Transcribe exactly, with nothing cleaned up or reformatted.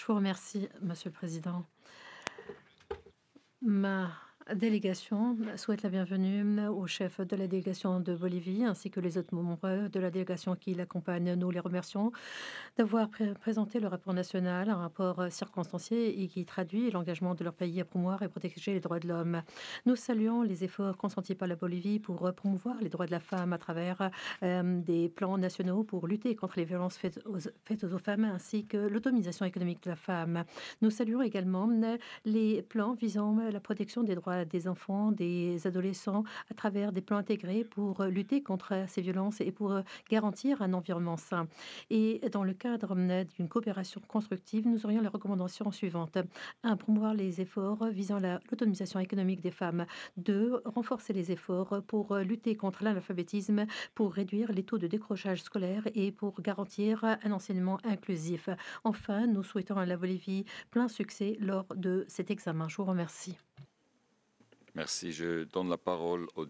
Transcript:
Je vous remercie, Monsieur le Président. Ma délégation souhaite la bienvenue au chef de la délégation de Bolivie ainsi que les autres membres de la délégation qui l'accompagnent. Nous les remercions d'avoir pré- présenté le rapport national, un rapport euh, circonstancié et qui traduit l'engagement de leur pays à promouvoir et protéger les droits de l'homme. Nous saluons les efforts consentis par la Bolivie pour euh, promouvoir les droits de la femme à travers euh, des plans nationaux pour lutter contre les violences faites aux, faites aux femmes ainsi que l'autonomisation économique de la femme. Nous saluons également euh, les plans visant euh, la protection des droits des enfants, des adolescents à travers des plans intégrés pour euh, lutter contre euh, ces violences et pour euh, garantir un environnement sain. Et dans le cadre euh, d'une coopération constructive, nous aurions les recommandations suivantes. un. Promouvoir les efforts visant la- l'autonomisation économique des femmes. deux. Renforcer les efforts pour euh, lutter contre l'analphabétisme, pour réduire les taux de décrochage scolaire et pour garantir un enseignement inclusif. Enfin, nous souhaitons à la Bolivie plein succès lors de cet examen. Je vous remercie. Merci. Je donne la parole au